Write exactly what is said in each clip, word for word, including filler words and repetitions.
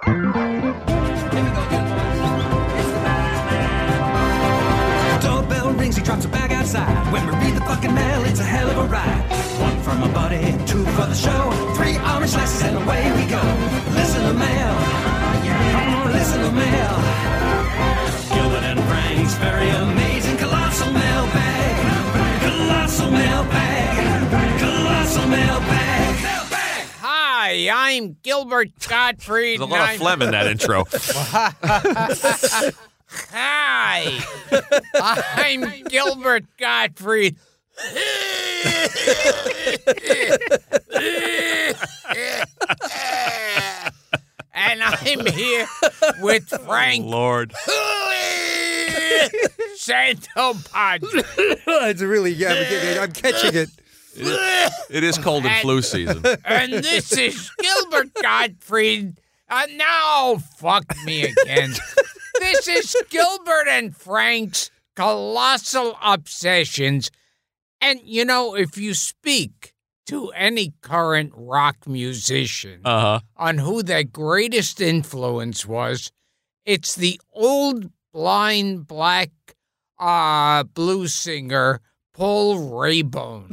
Doorbell rings, he drops a bag outside. When we read the fucking mail, it's a hell of a ride. One from a buddy, two for the show, three orange slices and away we go. Listen to mail, oh, listen to mail. Gilbert and Frank's very amazing colossal mailbag. Colossal mailbag. Colossal mailbag. Mailbag. Hi, I'm Gilbert Gottfried. There's a lot of phlegm in that intro. Hi, I'm Gilbert Gottfried. And I'm here with Frank Lord. Santopadre. It's really, yeah, I'm getting- I'm catching it. It is, it is cold and flu season. And this is Gilbert Gottfried. Uh, no, fuck me again. This is Gilbert and Frank's Colossal Obsessions. And, you know, if you speak to any current rock musician Uh-huh. on who their greatest influence was, it's the old blind black uh, blues singer, Paul Raybone.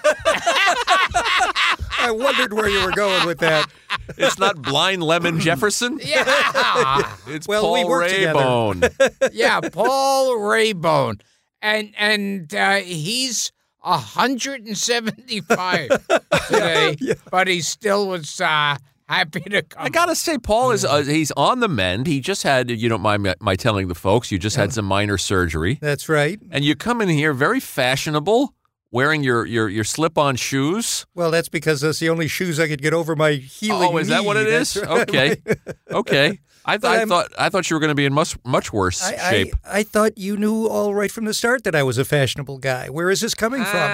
I wondered where you were going with that. It's not Blind Lemon Jefferson. Yeah. It's Well, Paul we work together. Raybone. Yeah, Paul Raybone. And and uh, he's one hundred seventy-five today, Yeah. but he still was uh, happy to come. I gotta say, Paul is uh, he's on the mend. He just had, you don't mind my, my telling the folks, you just had some minor surgery. That's right. And you come in here very fashionable, wearing your, your, your slip-on shoes. Well, that's because that's the only shoes I could get over my healing Oh, is that knee. what it is? That's right. Okay. Okay. I, th- But I I'm- thought I thought you were going to be in much much worse I, shape. I, I thought you knew all right from the start that I was a fashionable guy. Where is this coming from?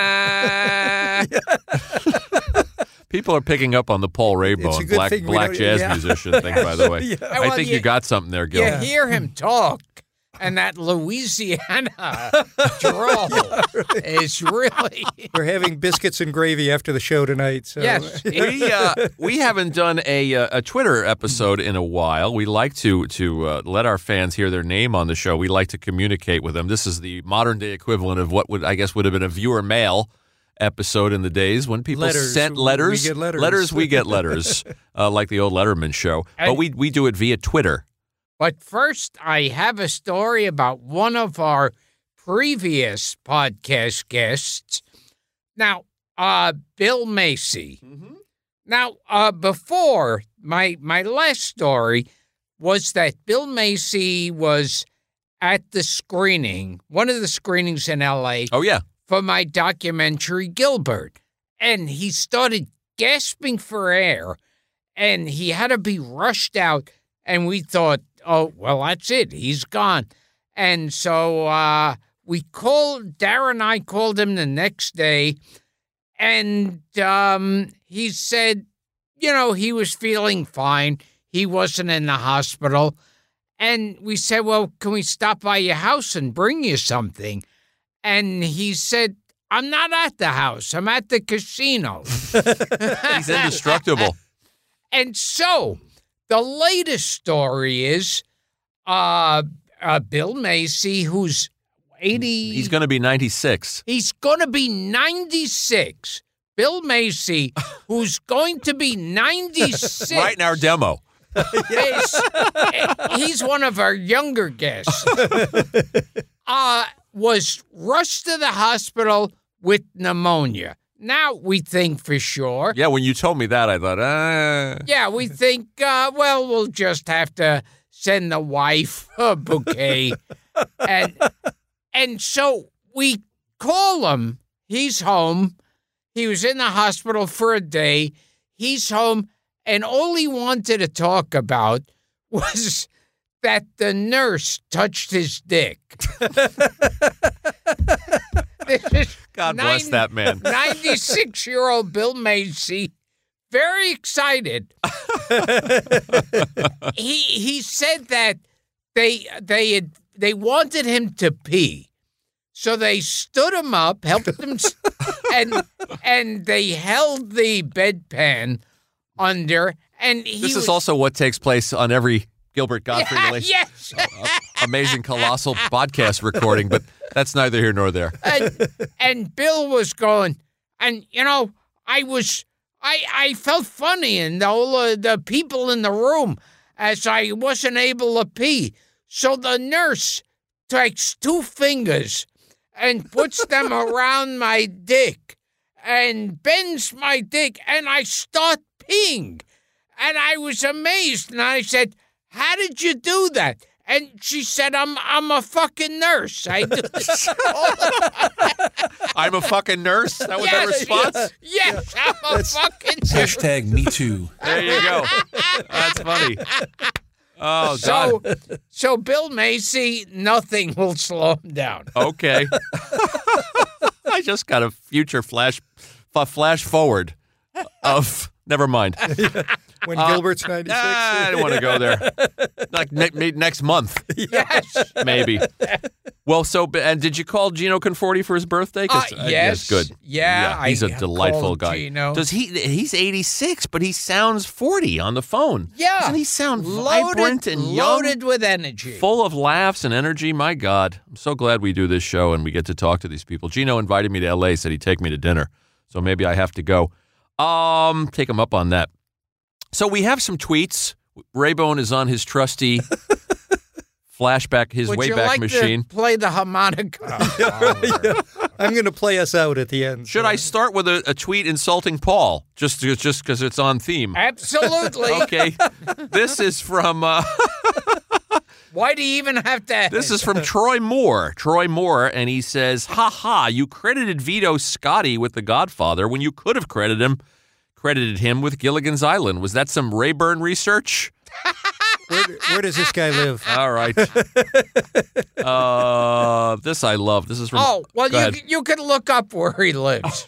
Uh, People are picking up on the Paul It's a Raybone, good black thing we black don't- jazz yeah. musician thing, by the way. Yeah. I Well, think you- you got something there, Gil. you hear him talk, and that Louisiana drawl is really... We're having biscuits and gravy after the show tonight. So. Yes. we uh, we haven't done a uh, a Twitter episode in a while. We like to to uh, let our fans hear their name on the show. We like to communicate with them. This is the modern day equivalent of what would I guess would have been a viewer mail episode in the days when people Letters. sent We letters. get letters. Letters, we get letters, uh, like the old Letterman show. But And- we we do it via Twitter. But first, I have a story about one of our previous podcast guests. Now, uh, Bill Macy. Now, uh, before, my, my last story was that Bill Macy was at the screening, one of the screenings in L A, Oh yeah. for my documentary, Gilbert. And he started gasping for air, and he had to be rushed out. And we thought, oh, well, that's it. He's gone. And so uh, we called, Darren and I called him the next day, and um, he said, you know, he was feeling fine. He wasn't in the hospital. And we said, well, can we stop by your house and bring you something? And he said, I'm not at the house. I'm at the casino. He's indestructible. And so the latest story is uh, uh, Bill Macy, who's eighty. He's going to be ninety-six. He's going to be ninety-six. Bill Macy, who's going to be ninety-six. Right in our demo. is, he's one of our younger guests. Uh, was rushed to the hospital with pneumonia. Now we think for sure. Yeah, when you told me that, I thought, ah. Yeah, we think, uh, well, we'll just have to send the wife a bouquet. and and so we call him. He's home. He was in the hospital for a day. He's home, and all he wanted to talk about was that the nurse touched his dick. This is God bless nine- that man. ninety-six-year-old Bill Macy, very excited. he he said that they they had they wanted him to pee, so they stood him up, helped him, and and they held the bedpan under, and he This was, is also what takes place on every Gilbert Godfrey yeah, relation- yes. amazing colossal podcast recording, but that's neither here nor there. and, and Bill was going, and you know, I was, I, I felt funny, and all uh, the people in the room, as I wasn't able to pee. So the nurse takes two fingers and puts them around my dick and bends my dick, and I start peeing. And I was amazed, and I said, "How did you do that?" And she said, I'm I'm a fucking nurse. I do this all the time." I'm a fucking nurse. That was Yes, that response. Yes, I'm a fucking nurse. Hashtag me too. There you go. That's funny. Oh, God. So, so Bill Macy, nothing will slow him down. Okay. I just got a future flash, f- flash forward of. Never mind. When Uh, Gilbert's ninety-six. Ah, I don't want to go there. Like ne- ne- next month, Yes. maybe. Well, so and did you call Gino Conforti for his birthday? 'Cause, Uh, yes. good. Yeah, he's I a delightful called guy. Gino. Does he? He's eighty-six, but he sounds forty on the phone. Yeah. Doesn't he sound Loaded, vibrant and young? loaded with energy. Full of laughs and energy. My God. I'm so glad we do this show and we get to talk to these people. Gino invited me to L A, said he'd take me to dinner. So maybe I have to go. Um, take him up on that. So we have some tweets. Raybone is on his trusty flashback, his Would you Wayback like Machine. to play the harmonica? I'm going to play us out at the end. Should I start with a, a tweet insulting Paul, just just because it's on theme? Absolutely. Okay. This is from... Uh, Why do you even have to? This is from Troy Moore. Troy Moore, and he says, "Ha ha! You credited Vito Scotti with The Godfather when you could have credited him, credited him with Gilligan's Island. Was that some Rayburn research?" Where, where does this guy live? All right. Uh, this I love. This is from. Oh, well, Go you ahead. you can look up where he lives.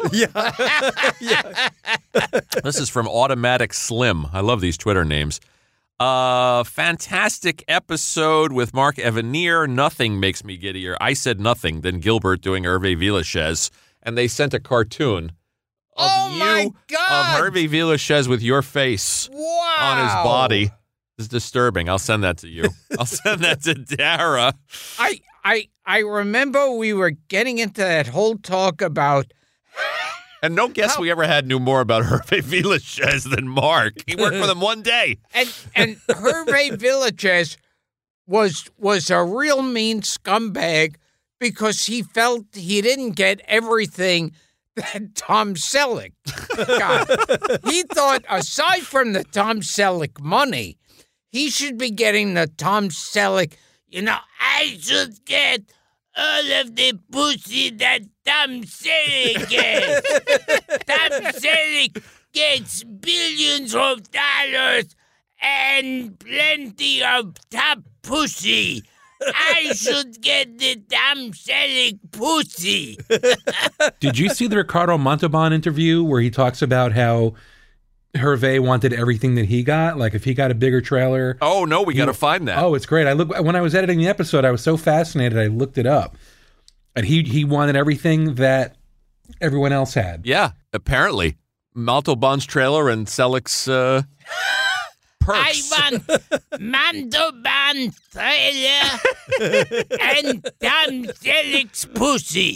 This is from Automatic Slim. I love these Twitter names. Uh, fantastic episode with Mark Evanier. Nothing makes me giddier. I said nothing than Gilbert doing Hervé Villachez, and they sent a cartoon of Oh, you my of God. Hervé Villachez with your face Wow. on his body. It's disturbing. I'll send that to you. I'll send that to Dara. I I I remember we were getting into that whole talk about And no guess we ever had knew more about Hervé Villachez than Mark. He worked with him one day. and and Hervé Villachez was was a real mean scumbag because he felt he didn't get everything that Tom Selleck got. He thought aside from the Tom Selleck money, he should be getting the Tom Selleck, you know, I should get all of the pussy that Tom Selleck gets. Tom Selleck gets billions of dollars and plenty of top pussy. I should get the Tom Selleck pussy. Did you see the Ricardo Montalban interview where he talks about how Hervé wanted everything that he got? Like if he got a bigger trailer. Oh, no, we got to find that. Oh, it's great. I look when I was editing the episode, I was so fascinated. I looked it up, and he he wanted everything that everyone else had. Yeah, apparently. Montalban's trailer and Selleck's uh, perks. I want Montalban trailer and Tom Selleck's pussy.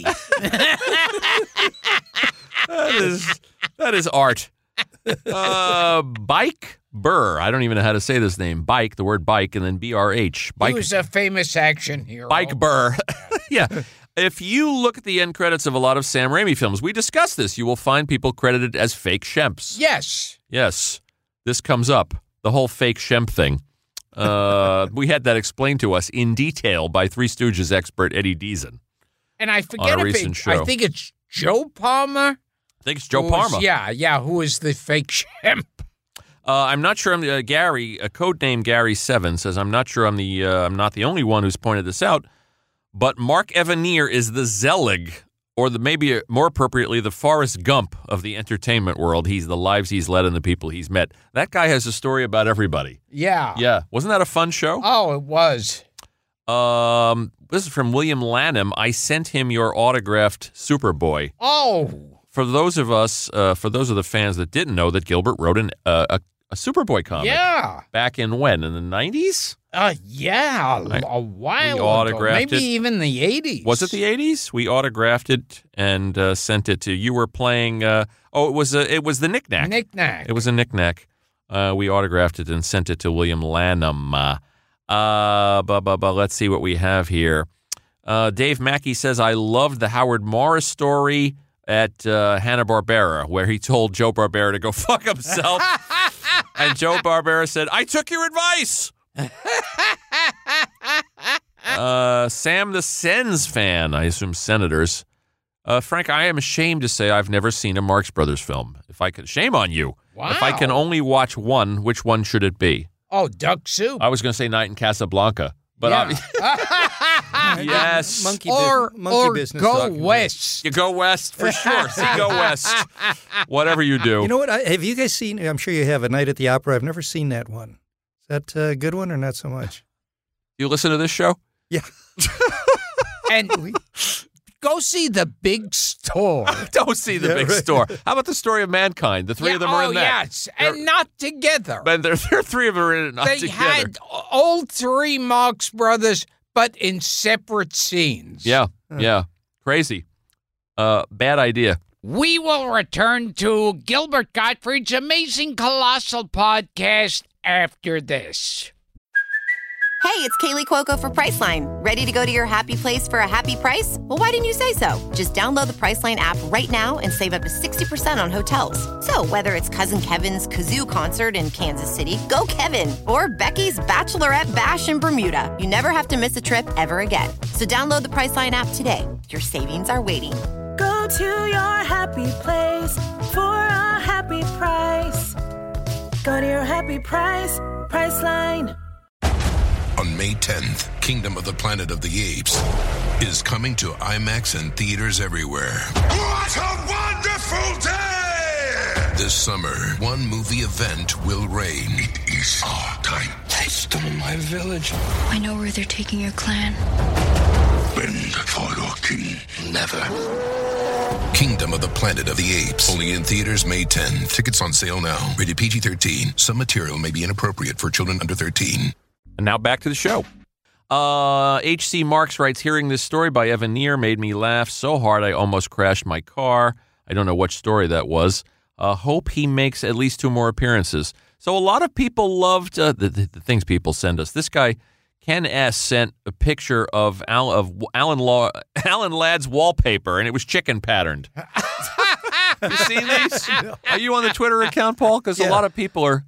That is, that is art. Uh, Bike Burr. I don't even know how to say this name. Bike, the word bike, and then B R H. He Bike, was a famous action hero. Bike Burr. Yeah. If you look at the end credits of a lot of Sam Raimi films, we discussed this, you will find people credited as fake Shemps. Yes. Yes. This comes up. The whole fake Shemp thing. Uh, we had that explained to us in detail by Three Stooges expert Eddie Deason. And I forget On a if recent it, show. I think it's Joe Palmer. I think it's Joe who was- Parma. Yeah, yeah, who is the fake Shemp. Uh, I'm not sure. I'm uh, Gary. A code name Gary Seven says I'm not sure. I'm the. Uh, I'm not the only one who's pointed this out. But Mark Evanier is the Zelig, or the maybe more appropriately the Forrest Gump of the entertainment world. He's the lives he's led and the people he's met. That guy has a story about everybody. Yeah. Yeah, wasn't that a fun show? Oh, it was. Um, this is from William Lanham. I sent him your autographed Superboy. Oh. For those of us, uh, for those of the fans that didn't know that Gilbert wrote an, uh, a, a Superboy comic. Yeah. Back in when? In the nineties? Uh, yeah, a, I- a while we ago. autographed Maybe it. even the eighties. Was it the eighties? We autographed it and uh, sent it to you. Were playing. Uh, oh, it was a, it was the Knick-Knack. Knick-Knack. It was a Knick-Knack. Uh, we autographed it and sent it to William Lanham. Uh, uh, bu- bu- bu- let's see what we have here. Uh, Dave Mackey says, I loved the Howard Morris story at uh, Hanna-Barbera, where he told Joe Barbera to go fuck himself. And Joe Barbera said, I took your advice. uh, Sam the Sens fan, I assume Senators. Uh, Frank, I am ashamed to say I've never seen a Marx Brothers film. If I could, shame on you. Wow. If I can only watch one, which one should it be? Oh, Duck Soup. I was going to say Night in Casablanca, but Yeah. I, yes, Monkey, or bus- monkey or business. go talking about. west. you go west for sure. See, go west. Whatever you do. You know what? I, have you guys seen? I'm sure you have. A Night at the Opera. I've never seen that one. Is that a good one or not so much? You listen to this show? Yeah. And go see The Big Store. Don't see the Yeah, big right. store. How about the story of mankind? The three Yeah, of them are oh, in that. yes, and not together. But there, there are three of them are in it, not They together. had all three Marx Brothers, but in separate scenes. Yeah, yeah. Crazy. Uh, bad idea. We will return to Gilbert Gottfried's amazing colossal podcast after this. Hey, it's Kaylee Cuoco for Priceline. Ready to go to your happy place for a happy price? Well, why didn't you say so? Just download the Priceline app right now and save up to sixty percent on hotels. So whether it's Cousin Kevin's Kazoo concert in Kansas City, go Kevin, or Becky's Bachelorette Bash in Bermuda, you never have to miss a trip ever again. So download the Priceline app today. Your savings are waiting. Go to your happy place for a happy price. Go to your happy price, Priceline. On May tenth, Kingdom of the Planet of the Apes is coming to IMAX and theaters everywhere. What a wonderful day! This summer, one movie event will reign. It is our time. They stole my village. I know where they're taking your clan. Bend for your king. Never. Kingdom of the Planet of the Apes. Only in theaters May tenth. Tickets on sale now. Rated P G thirteen. Some material may be inappropriate for children under thirteen. And now back to the show. Uh, H C Marks writes, hearing this story by Evan Neer made me laugh so hard I almost crashed my car. I don't know which story that was. Uh, hope he makes at least two more appearances. So a lot of people loved uh, the, the, the things people send us. This guy, Ken S., sent a picture of, Al, of Alan, Law, Alan Ladd's wallpaper, and it was chicken patterned. You seen these? Are you on the Twitter account, Paul? Because Yeah. a lot of people are...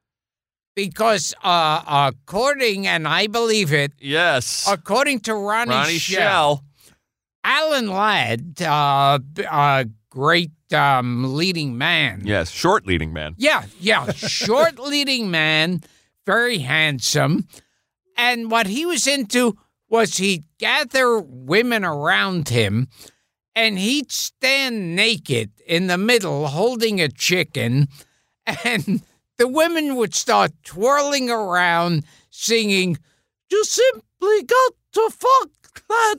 Because uh, according, and I believe it, Yes. according to Ronnie, Ronnie Shell, Shell. Alan Ladd, uh, a great um, leading man. Yes, short leading man. Yeah, yeah, short leading man, very handsome. And what he was into was he'd gather women around him and he'd stand naked in the middle holding a chicken, and the women would start twirling around singing, "You simply got to fuck that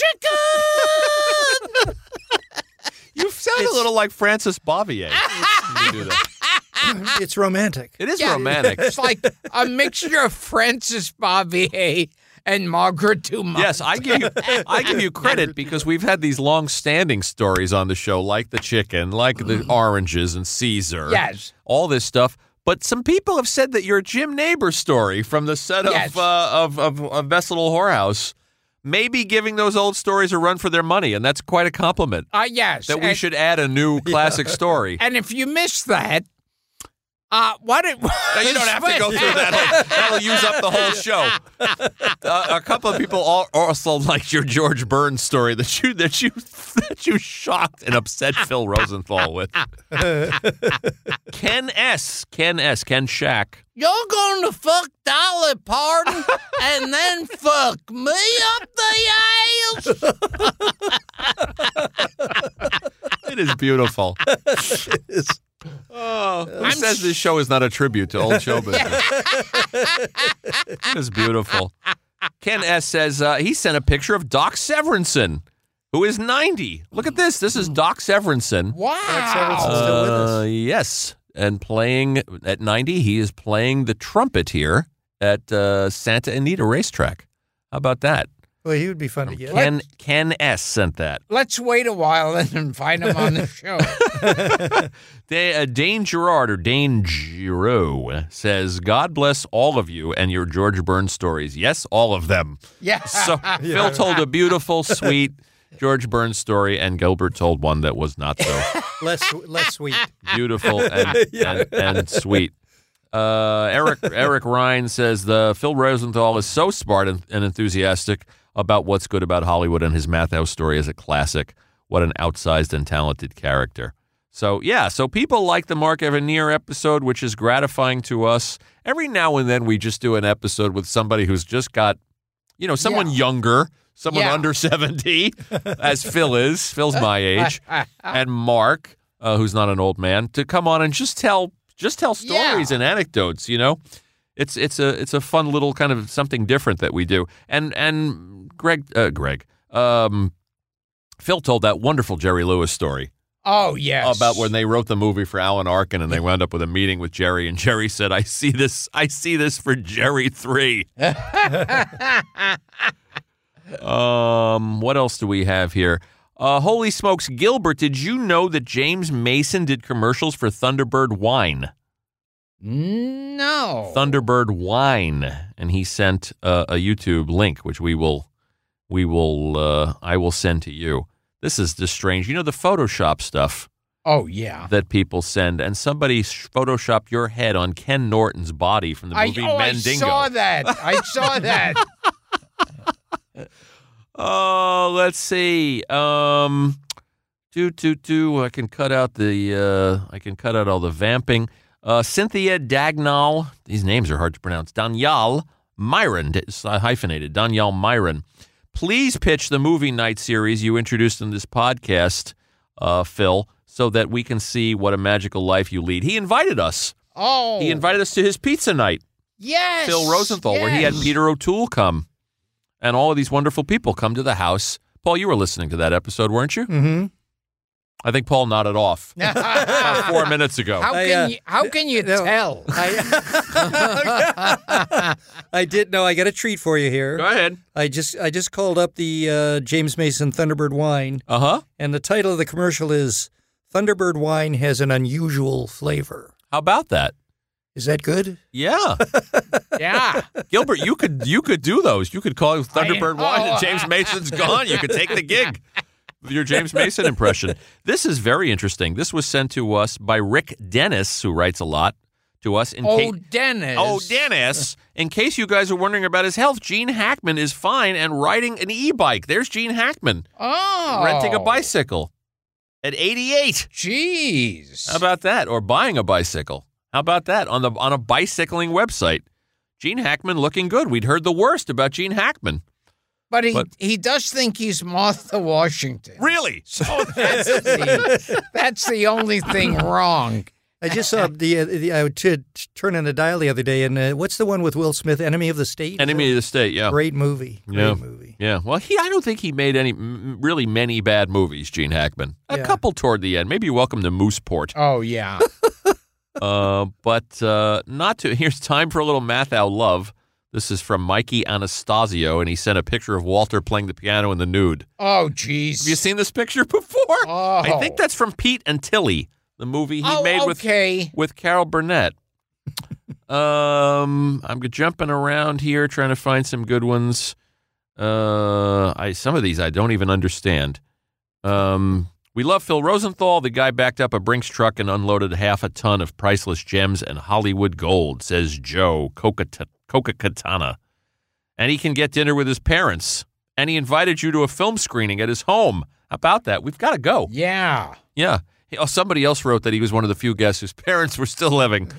chicken." You sound a little like Francis Bavier. when you do that. It's romantic. It is Yeah, romantic. It's like a mixture of Francis Bavier and Margaret Dumont. Yes, I give you, I give you credit because we've had these long-standing stories on the show, like the chicken, like the oranges and Caesar. Yes. all this stuff. But some people have said that you're a Jim Neighbor story from the set Yes. of, uh, of of of Vestal Whorehouse. Maybe giving those old stories a run for their money, and that's quite a compliment. Uh, yes. That we and, should add a new classic story. And if you missed that, uh, what it was. Now, you don't have to go through that. Whole, that'll use up the whole show. Uh, a couple of people all, also liked your George Burns story that you that you that you shocked and upset Phil Rosenthal with. Ken S. Ken S. Ken Shack. You're going to fuck Dolly Parton and then fuck me up the ass? It is beautiful. It is. Oh, who says this show is not a tribute to old show business? It is beautiful. Ken S. says uh, he sent a picture of Doc Severinsen, who is ninety. Look at this. This is Doc Severinsen. Wow. Severinsen's still with us. Uh, yes. and playing at ninety. He is playing the trumpet here at uh, Santa Anita Racetrack. How about that? Well, he would be fun to get. Ken, Ken S. sent that. Let's wait a while and invite him on the show. Da- uh, Dane Gerard, or Dane Giro, says, God bless all of you and your George Burns stories. Yes, all of them. Yeah. So Phil told a beautiful, sweet George Burns story, and Gilbert told one that was not so less less sweet. Beautiful and, Yeah. and, and sweet. Uh, Eric Eric Ryan says, the Phil Rosenthal is so smart and, and enthusiastic about what's good about Hollywood, and his Math House story is a classic. What an outsized and talented character. So, yeah, so people like the Mark Evanier episode, which is gratifying to us. Every now and then we just do an episode with somebody who's just got, you know, someone Yeah. younger, someone Yeah. under seventy, as Phil is. Phil's my age. And Mark, uh, who's not an old man, to come on and just tell just tell stories Yeah. and anecdotes, you know? It's it's a it's a fun little kind of something different that we do. And and Greg uh, Greg um, Phil told that wonderful Jerry Lewis story Oh, yes. about when they wrote the movie for Alan Arkin, and they wound up with a meeting with Jerry, and Jerry said, "I see this I see this for Jerry three." um, what else do we have here? Uh, holy smokes, Gilbert! Did you know that James Mason did commercials for Thunderbird Wine? No. Thunderbird Wine, and he sent uh, a YouTube link, which we will, we will, uh, I will send to you. This is just strange. You know the Photoshop stuff Oh, yeah. that people send, and somebody sh- photoshopped your head on Ken Norton's body from the I, movie oh, I Mandingo. saw that. I saw that. Oh, let's see. Um, do do do. I can cut out the. Uh, I can cut out all the vamping. Uh, Cynthia Dagnall. These names are hard to pronounce. Danielle Myron. It's hyphenated. Danielle Myron. Please pitch the movie night series you introduced in this podcast, uh, Phil, so that we can see what a magical life you lead. He invited us. Oh. He invited us to his pizza night. Yes. Phil Rosenthal, where he had yes. Peter O'Toole come. And all of these wonderful people come to the house. Paul, you were listening to that episode, weren't you? Mm-hmm. I think Paul nodded off about four minutes ago. How I, can uh, you? How can you no, tell? I, I did know. I got a treat for you here. Go ahead. I just I just called up the uh, James Mason Thunderbird Wine, Uh-huh. and the title of the commercial is "Thunderbird Wine has an unusual flavor." How about that? Is that good? Yeah. Yeah. Gilbert, you could you could do those. You could call it Thunderbird I- Wine oh. and James Mason's gone. You could take the gig with your James Mason impression. This is very interesting. This was sent to us by Rick Dennis, who writes a lot to us. In Oh, case, Dennis. Oh, Dennis. In case you guys are wondering about his health, Gene Hackman is fine and riding an e-bike. There's Gene Hackman Oh. renting a bicycle at eighty-eight. Jeez. How about that? Or buying a bicycle. How about that on the on a bicycling website? Gene Hackman looking good. We'd heard the worst about Gene Hackman. But he But- he does think he's Martha Washington. Really? So that's the, that's the only thing wrong. I just saw the, uh, the I would t- turn on the dial the other day, and uh, what's the one with Will Smith, Enemy of the State? Enemy of the State, yeah. Great movie. Great Yeah. movie. Yeah. Well, he I don't think he made any m- really many bad movies, Gene Hackman. A Yeah. couple toward the end. Maybe Welcome to Mooseport. Oh, yeah. Uh, but uh, not to. Here's time for a little Mathau love. This is from Mikey Anastasio, and he sent a picture of Walter playing the piano in the nude. Oh, jeez. Have you seen this picture before? Oh. I think that's from Pete and Tilly, the movie he Oh, made okay. with with Carol Burnett. um, I'm jumping around here trying to find some good ones. Uh, I some of these I don't even understand. Um. We love Phil Rosenthal. The guy backed up a Brinks truck and unloaded half a ton of priceless gems and Hollywood gold, says Joe Coca-Katana. And he can get dinner with his parents. And he invited you to a film screening at his home. How about that? We've got to go. Yeah. Yeah. Oh, somebody else wrote that he was one of the few guests whose parents were still living.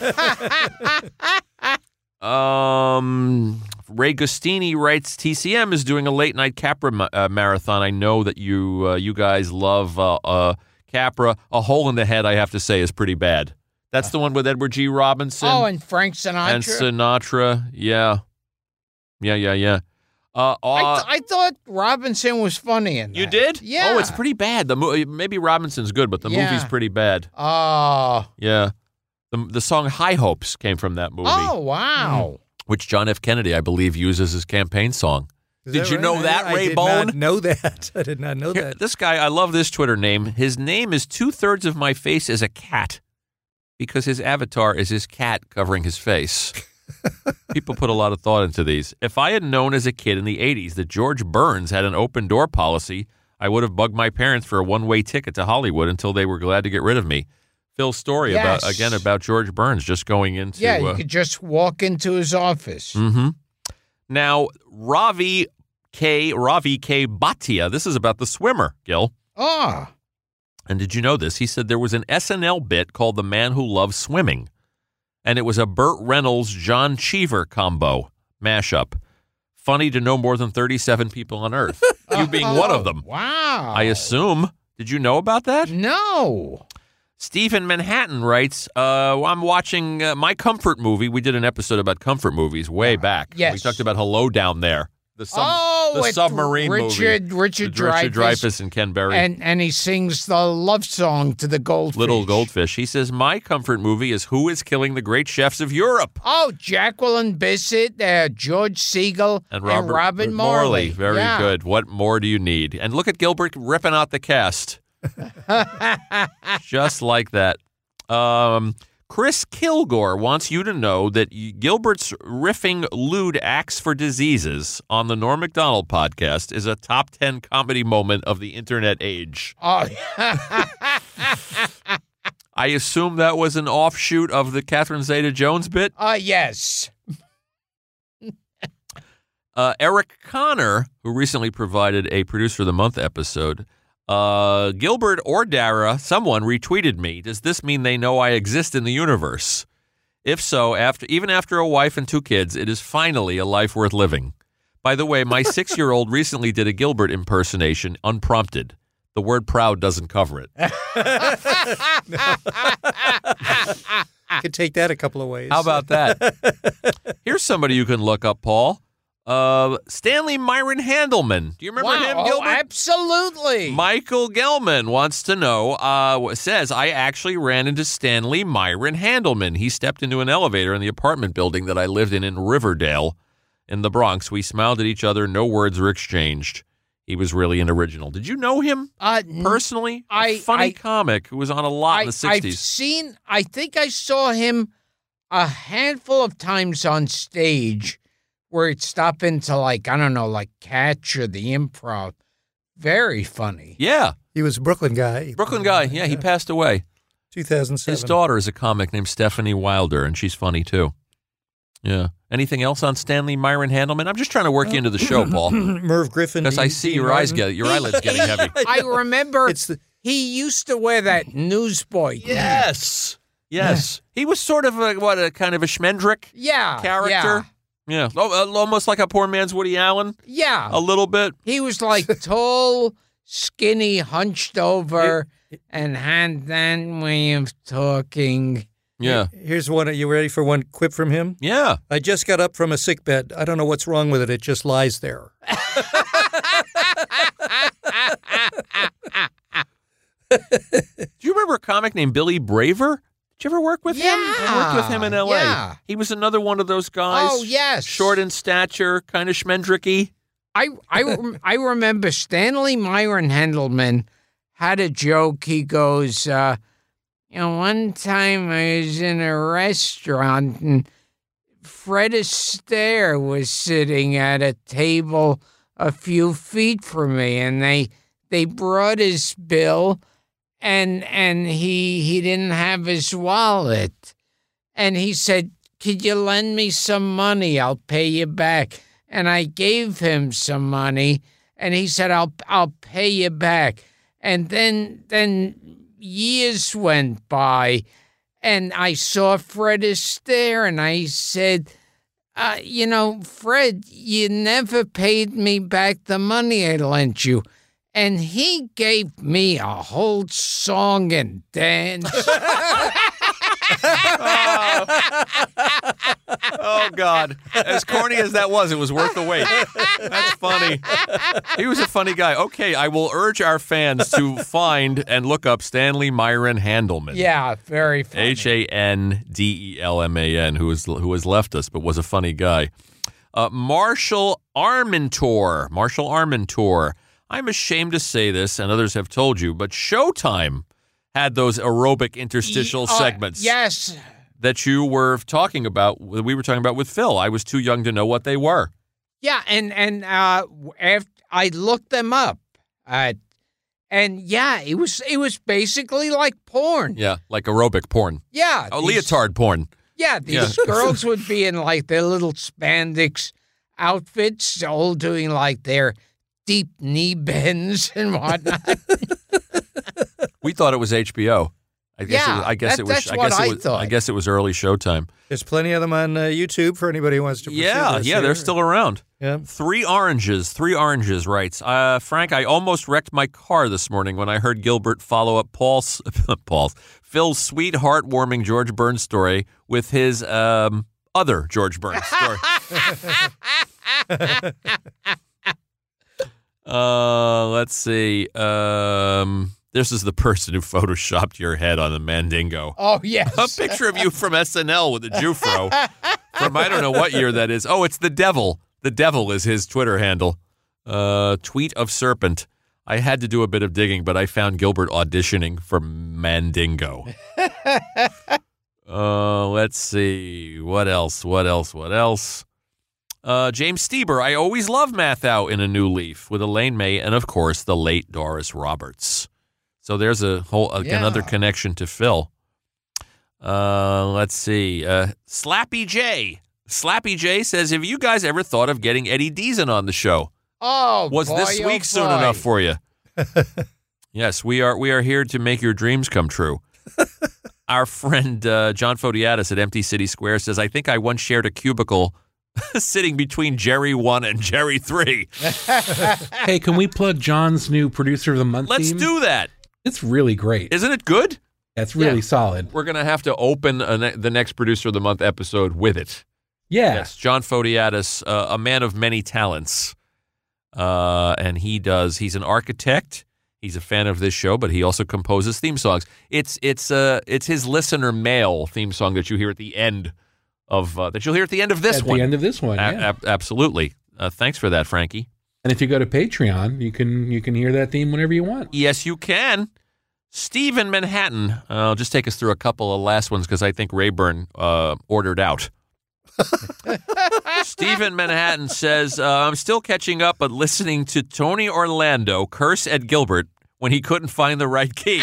um, Ray Gustini writes, T C M is doing a late-night Capra ma- uh, marathon. I know that you uh, you guys love uh, uh, Capra. A Hole in the Head, I have to say, is pretty bad. That's the one with Edward G. Robinson. Oh, and Frank Sinatra. And Sinatra. Yeah. Yeah, yeah, yeah. Uh, uh, I, th- I thought Robinson was funny in that. you did? Yeah. Oh, it's pretty bad. The mo- Maybe Robinson's good, but the Yeah. movie's pretty bad. Oh. Yeah. The, the song High Hopes came from that movie. Oh, wow. Which John F. Kennedy, I believe, uses his campaign song. Is Did that you right? know that, I, Ray I did Bone? not know that. I did not know Here, that. This guy, I love this Twitter name. His name is two-thirds of my face is a cat because his avatar is his cat covering his face. People put a lot of thought into these. If I had known as a kid in the eighties that George Burns had an open door policy, I would have bugged my parents for a one-way ticket to Hollywood until they were glad to get rid of me. Phil's story Yes. about again about George Burns just going into Yeah, you uh, could just walk into his office. Mm-hmm. Now, Ravi K. Ravi K. Bhatia, this is about the swimmer, Gil. Ah. And did you know this? He said there was an S N L bit called The Man Who Loves Swimming, and it was a Burt Reynolds, John Cheever combo mashup. Funny to no more than thirty-seven people on Earth, you being one of them. Wow. I assume. Did you know about that? No. Stephen Manhattan writes, uh, I'm watching uh, my comfort movie. We did an episode about comfort movies way back. Yes. We talked about Hello Down There, the, sub- Oh, the with submarine Richard, movie. Richard With Richard Dreyfuss. Dreyfuss and Ken Berry. And, and he sings the love song to the goldfish. Little Goldfish. He says, my comfort movie is Who is Killing the Great Chefs of Europe? Oh, Jacqueline Bisset, uh, George Siegel, And Robert, Robin Morley. Very Yeah. good. What more do you need? And look at Gilbert ripping out the cast. Just like that. Um, Chris Kilgore wants you to know that Gilbert's riffing lewd acts for diseases on the Norm Macdonald podcast is a top ten comedy moment of the internet age. Oh, I assume that was an offshoot of the Catherine Zeta-Jones bit. uh, yes. Uh, Eric Connor, who recently provided a Producer of the Month episode, uh, Gilbert or Dara, someone retweeted me. Does this mean they know I exist in the universe? If so, after even after a wife and two kids, it is finally a life worth living. By the way, my six-year-old recently did a Gilbert impersonation unprompted. The word proud doesn't cover it. Could take that a couple of ways. How about that? Here's somebody you can look up, Paul. Uh, Stanley Myron Handelman. Do you remember Wow. him, Oh, Gilbert? absolutely. Michael Gelman wants to know, uh, says, I actually ran into Stanley Myron Handelman. He stepped into an elevator in the apartment building that I lived in in Riverdale in the Bronx. We smiled at each other. No words were exchanged. He was really an original. Did you know him uh, personally? I, a funny I, comic who was on a lot I, in the sixties. I've seen, I think I saw him a handful of times on stage where he'd stop into, like, I don't know, like Catch or the Improv. Very funny. Yeah. He was a Brooklyn guy. Brooklyn guy. Yeah, he passed away. two thousand seven. His daughter is a comic named Stephanie Wilder, and she's funny, too. Yeah. Anything else on Stanley Myron Handelman? I'm just trying to work you into the show, Paul. Merv Griffin. Because I Dean- see Dean your eyes Martin. get your eyelids getting heavy. I remember It's the, he used to wear that newsboy. Yes. Yes. He was sort of a, what, a kind of a Schmendrick Yeah. character. Yeah. Yeah. Oh, uh, almost like a poor man's Woody Allen. Yeah. A little bit. He was like tall, skinny, hunched over, and had that way of talking. Yeah. here's one. Are you ready for one quip from him? Yeah. I just got up from a sick bed. I don't know what's wrong with it. It just lies there. Do you remember a comic named Billy Braver? Did you ever work with him? I worked with him in L A. Yeah. He was another one of those guys. Oh, yes. Short in stature, kind of Schmendricky. I, I, rem- I remember Stanley Myron Handelman had a joke. He goes, uh, you know, one time I was in a restaurant and Fred Astaire was sitting at a table a few feet from me, and they they brought his bill, and and he he didn't have his wallet, and he said, "Could you lend me some money? I'll pay you back." And I gave him some money, and he said, "I'll I'll pay you back." And then then years went by, and I saw Fred Astaire, and I said, uh, "You know, Fred, you never paid me back the money I lent you." And he gave me a whole song and dance. Oh, God. As corny as that was, it was worth the wait. That's funny. He was a funny guy. Okay, I will urge our fans to find and look up Stanley Myron Handelman. Yeah, very funny. H A N D E L M A N, who, is, who has left us but was a funny guy. Uh, Marshall Armentor. Marshall Armentor. I'm ashamed to say this, and others have told you, but Showtime had those aerobic interstitial Uh, segments. Yes. That you were talking about, we were talking about with Phil. I was too young to know what they were. Yeah, and and uh, after I looked them up, uh, and yeah, it was it was basically like porn. Yeah, like aerobic porn. Yeah, Oh, these- leotard porn. Yeah, these Yeah. girls would be in like their little spandex outfits, all doing like their deep knee bends and whatnot. We thought it was H B O. I guess Yeah, it was, I guess that- it was. that's I what guess I it was. thought. I guess it was early Showtime. There's plenty of them on uh, YouTube for anybody who wants to pursue Yeah, this yeah, here. they're still around. Yeah. Three oranges, three oranges. Writes uh, Frank. I almost wrecked my car this morning when I heard Gilbert follow up Paul's Paul's Phil's sweet, heartwarming George Burns story with his um, other George Burns story. uh, let's see. Um, this is the person who photoshopped your head on the Mandingo. Oh, yes. A picture of you from S N L with a Jufro from I don't know what year that is. Oh, it's the devil. The devil is his Twitter handle. Uh, tweet of serpent. I had to do a bit of digging, but I found Gilbert auditioning for Mandingo. uh, let's see. What else? What else? What else? Uh, James Stieber. I always love Mathau in A New Leaf with Elaine May and, of course, the late Doris Roberts. So there's a whole uh, Yeah. another connection to Phil. Uh, let's see. Uh, Slappy J. Slappy J says, have you guys ever thought of getting Eddie Deason on the show? Oh, Was boy, this oh, week soon boy. enough for you? Yes, we are we are here to make your dreams come true. Our friend uh, John Fodiatis at Empty City Square says, I think I once shared a cubicle sitting between Jerry one and Jerry three. Hey, can we plug John's new producer of the month Let's theme? do that. It's really great. Isn't it good? That's really Yeah. solid. We're going to have to open a ne- the next Producer of the Month episode with it. Yeah. Yes, John Fodiatis, uh, a man of many talents. Uh, and he does, he's an architect. He's a fan of this show, but he also composes theme songs. It's it's uh it's his listener mail theme song that you hear at the end of uh, that you'll hear at the end of this At one. the end of this one, A- yeah. ab- absolutely. Uh, thanks for that, Frankie. And if you go to Patreon, you can you can hear that theme whenever you want. Yes, you can. Steve in Manhattan. Uh, I'll just take us through a couple of last ones because I think Rayburn uh, ordered out. Steve in Manhattan says, uh, I'm still catching up, but listening to Tony Orlando curse at Gilbert when he couldn't find the right key.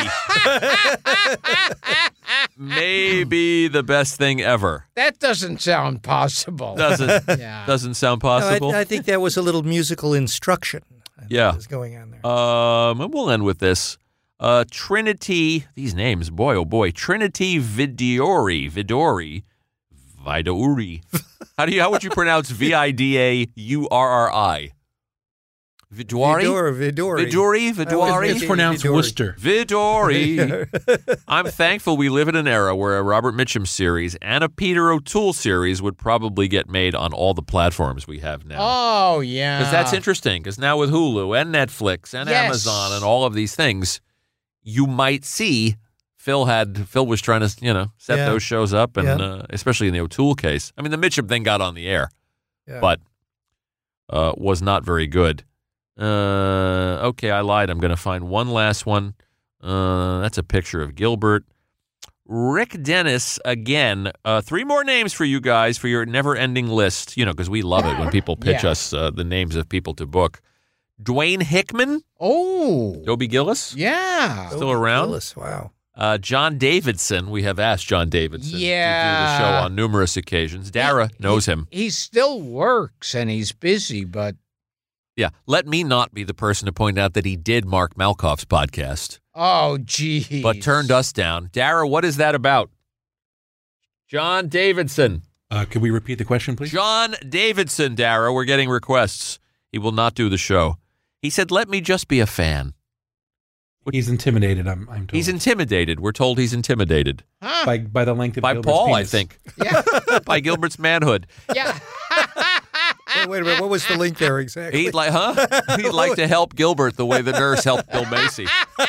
Maybe the best thing ever. That doesn't sound possible. Doesn't Yeah. doesn't sound No, I- possible. I, think that was a little musical instruction. Yeah. That was going on there. Um, and we'll end with this. Uh, Trinity, these names, boy, oh boy. Trinity Vidori, Vidori, Vidori. How do you, how would you pronounce V I D A U R R I? Vidori? Vidor, Vidori. Vidori, I was Vidori. It's pronounced Vidori. Worcester. Vidori. I'm thankful we live in an era where a Robert Mitchum series and a Peter O'Toole series would probably get made on all the platforms we have now. Oh, yeah. Because that's interesting. Because now with Hulu and Netflix and Yes. Amazon and all of these things, you might see Phil had Phil was trying to you know set Yeah. those shows up, and Yeah. uh, especially in the O'Toole case. I mean, the Mitchum thing got on the air, Yeah. but uh, was not very good. Uh, okay, I lied. I'm going to find one last one. Uh, that's a picture of Gilbert. Rick Dennis again. Uh, three more names for you guys for your never-ending list. You know, because we love it when people pitch Yeah. us uh, the names of people to book. Dwayne Hickman, Oh, Dobie Gillis, yeah. still around. Willis, wow. Uh, John Davidson. We have asked John Davidson Yeah. to do the show on numerous occasions. Dara knows him. He still works and he's busy, but Yeah. Let me not be the person to point out that he did Mark Malkoff's podcast, oh, geez. but turned us down. Dara, what is that about? John Davidson. Uh, could we repeat the question, please? John Davidson, Dara. We're getting requests. He will not do the show. He said, let me just be a fan. He's intimidated. I'm. I'm told. He's intimidated. We're told he's intimidated by by the length of by Gilbert's Paul, penis. I think. Yeah. By Gilbert's manhood. Yeah. Wait, wait a minute. What was the link there exactly? He'd like, huh? He'd like to help Gilbert the way the nurse helped Bill Macy.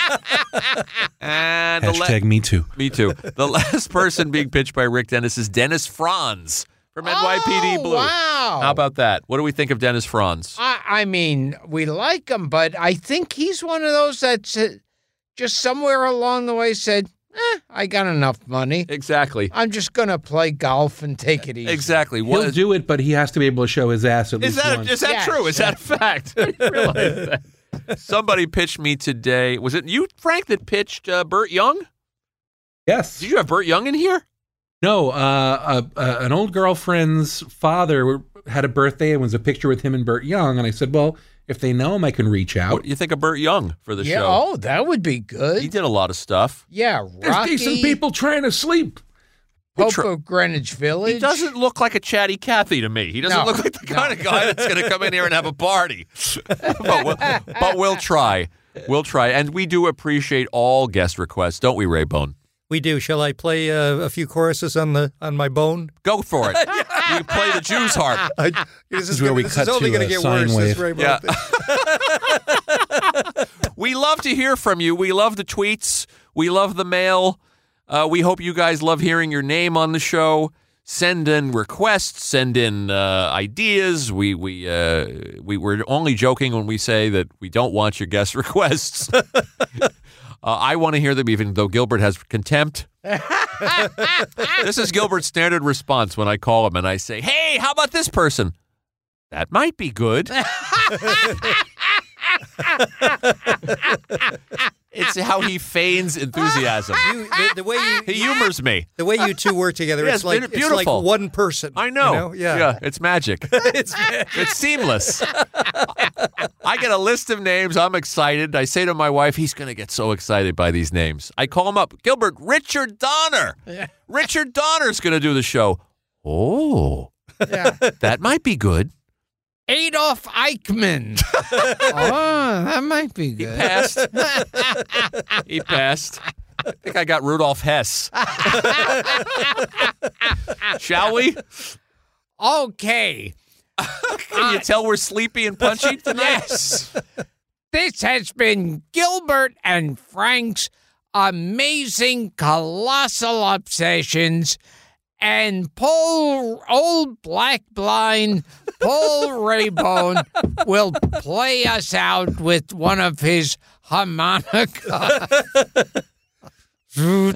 And the Hashtag la- me too. Me too. The last person being pitched by Rick Dennis is Dennis Franz from N Y P D Oh, Blue. wow. How about that? What do we think of Dennis Franz? I, I mean, we like him, but I think he's one of those that's uh, just somewhere along the way said, eh, I got enough money. Exactly. I'm just going to play golf and take it easy. Exactly. He'll What, do it, but he has to be able to show his ass at is least that once. is that Yes. true? Is that a fact? I didn't realize that. Somebody pitched me today. Was it you, Frank, that pitched uh, Burt Young? Yes. Did you have Burt Young in here? No, uh, uh, uh, an old girlfriend's father had a birthday and was a picture with him and Burt Young, and I said, well, if they know him, I can reach out. What do you think of Burt Young for the Yeah, show? oh, that would be good. He did a lot of stuff. Yeah, There's Rocky, decent people trying to sleep. Pope Tr- of Greenwich Village. He doesn't look like a chatty Cathy to me. He doesn't No, look like the no. kind of guy that's going to come in here and have a party. but, we'll, but we'll try. We'll try. And we do appreciate all guest requests, don't we, Raybone? We do. Shall I play uh, a few choruses on the on my bone? Go for it. You play the Jew's harp. I, this is, where gonna, we this cut is only to going a get sine worse. This wave. Rainbow Yeah. thing. We love to hear from you. We love the tweets. We love the mail. Uh, we hope you guys love hearing your name on the show. Send in requests. Send in uh, ideas. We we uh, we we're only joking when we say that we don't want your guest requests. uh, I want to hear them, even though Gilbert has contempt. This is Gilbert's standard response when I call him and I say, "Hey, how about this person? That might be good." It's how he feigns enthusiasm. You, the, the way you He humors me. the way you two work together, Yes, it's like beautiful. it's like one person. I know. You know? Yeah. Yeah, it's magic. It's It's seamless. I get a list of names. I'm excited. I say to my wife, he's going to get so excited by these names. I call him up. Gilbert, Richard Donner. Richard Donner's going to do the show. Oh, Yeah. that might be good. Adolf Eichmann. Oh, that might be He good. passed. He passed. I think I got Rudolph Hess. Shall we? Okay. Can you tell we're sleepy and punchy tonight? Yes. This has been Gilbert and Frank's amazing colossal obsessions, and Paul, old black blind Paul Raybone will play us out with one of his harmonica. You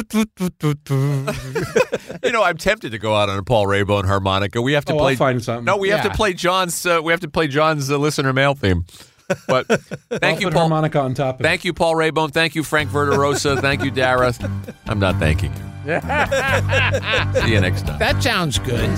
know, I'm tempted to go out on a Paul Raybone harmonica. We have to Oh, play. I'll find something. No, we have Yeah. to play John's. Uh, we have to play John's uh, listener mail theme. But thank I'll you, put Paul. harmonica on top of Thank you, Paul Raybone. Thank you, Frank Verderosa. Thank you, Dara. I'm not thanking you. See you next time. That sounds good.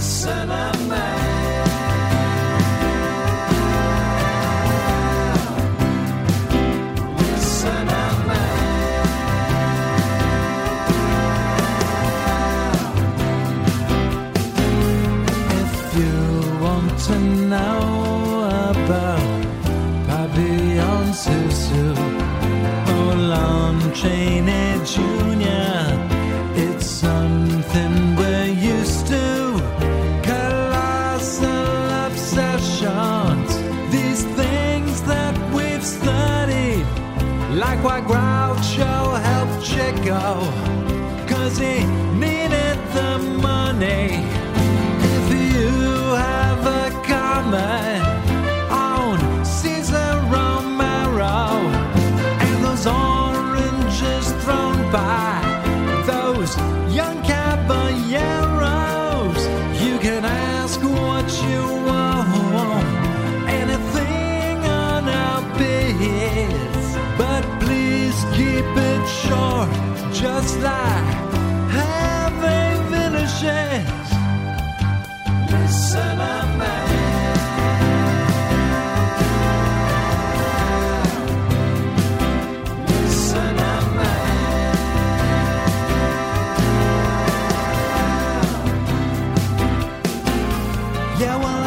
If you want to know about Papillon Susu or Lon Chaney Junior, it's something we're used to. Colossal obsessions, these things that we've studied, like why Groucho helped Chico, 'cause he needed the money. If you have a comment on Cesar Romero and those oranges thrown by those young caballeros, you can ask what you want, anything on our bids, but please keep it short, just like having finishes. Listen up, man. Listen up, man. Yeah, well,